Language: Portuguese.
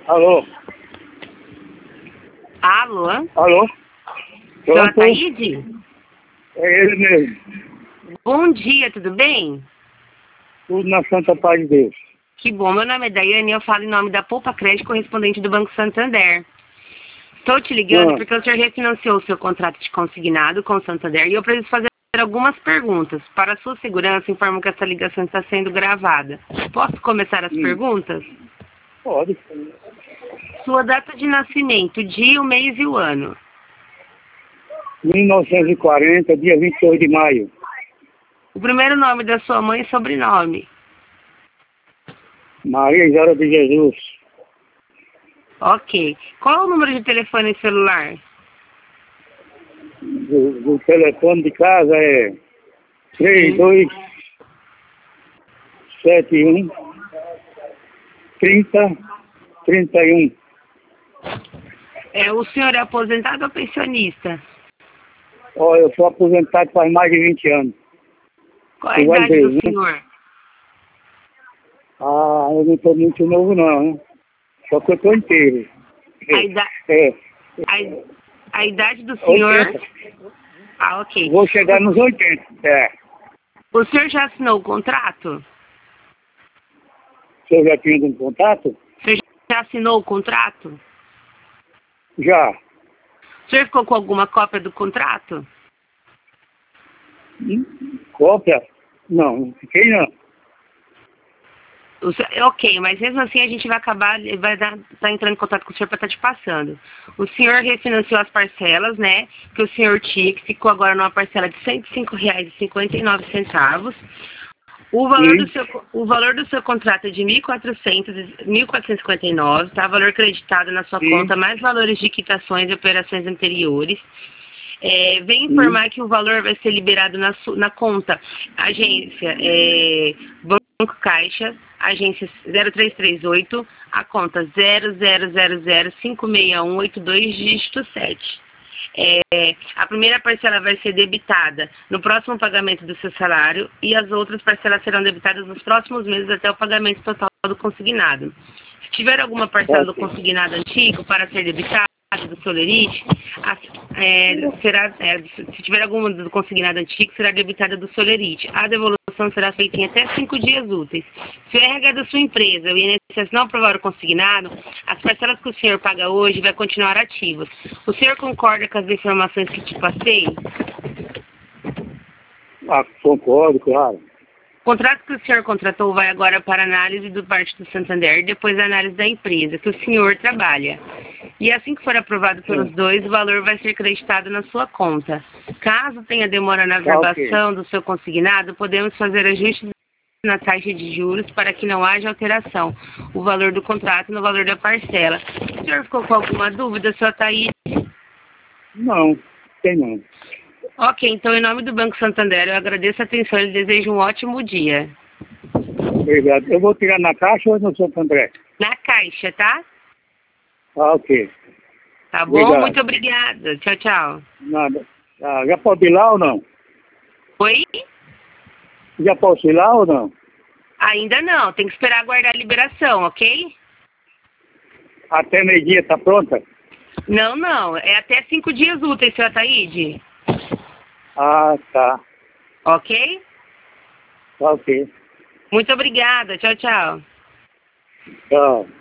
Alô? Alô? Alô? Seu Pronto? Ataíde? É ele mesmo. Bom dia, tudo bem? Tudo na santa paz de Deus. Que bom, meu nome é Daiane e eu falo em nome da Poupa Crédito, correspondente do Banco Santander. Estou te ligando porque o senhor refinanciou o seu contrato de consignado com o Santander e eu preciso fazer algumas perguntas. Para a sua segurança, informo que essa ligação está sendo gravada. Posso começar as perguntas? Pode. Sua data de nascimento, dia, o mês e o ano. 1940, dia 28 de maio. O primeiro nome da sua mãe e sobrenome. Maria Isara de Jesus. Ok. Qual é o número de telefone celular? Do telefone de casa é 3271 3031. O senhor é aposentado ou pensionista? Olha, eu sou aposentado faz mais de 20 anos. Qual é a idade Deus, do né? senhor? Ah, eu não estou muito novo não, né? Só que eu estou inteiro. É. A idade do senhor? 80. Ah, ok. Vou chegar nos 80. É. O senhor já assinou o contrato? Você já tinha um contato? O senhor já assinou o contrato? Já. O senhor ficou com alguma cópia do contrato? Cópia? Não, não fiquei não. Ok, mas mesmo assim a gente vai acabar, tá entrando em contato com o senhor para estar te passando. O senhor refinanciou as parcelas, né? Que o senhor tinha, que ficou agora numa parcela de R$ 105,59. O valor do seu contrato é de 1.459, tá? Valor creditado na sua conta, mais valores de quitações e operações anteriores. Vem informar que o valor vai ser liberado na conta agência Banco Caixa, agência 0338, a conta 0000561828, dígito 7. A primeira parcela vai ser debitada no próximo pagamento do seu salário e as outras parcelas serão debitadas nos próximos meses até o pagamento total do consignado. Se tiver alguma parcela do consignado antigo para ser debitada do Solerite, se tiver alguma do consignado antigo, será debitada do Solerite. A devolução será feita em até 5 dias úteis. Se o RH da sua empresa, o INSS, não aprovar o consignado, as parcelas que o senhor paga hoje vai continuar ativas. O senhor concorda com as informações que te passei? Ah, concordo, claro. O contrato que o senhor contratou vai agora para análise do parte do Santander, depois a análise da empresa que o senhor trabalha. E assim que for aprovado pelos dois, o valor vai ser creditado na sua conta. Caso tenha demora na verbação do seu consignado, podemos fazer ajustes na taxa de juros para que não haja alteração. O valor do contrato no valor da parcela. O senhor ficou com alguma dúvida, seu Ataíde? Não, tem não. Ok, então em nome do Banco Santander eu agradeço a atenção e desejo um ótimo dia. Obrigado. Eu vou tirar na caixa ou no Santo André? Na caixa, tá? Ah, ok. Tá bom? Obrigado. Muito obrigada. Tchau, tchau. Nada. Ah, já pode ir lá ou não? Oi? Já posso ir lá ou não? Ainda não, tem que esperar aguardar a liberação, ok? Até meio-dia tá pronta? Não, é até 5 dias úteis, seu Ataíde. Ah, tá. Ok? Tá ok. Muito obrigada. Tchau, tchau. Tchau.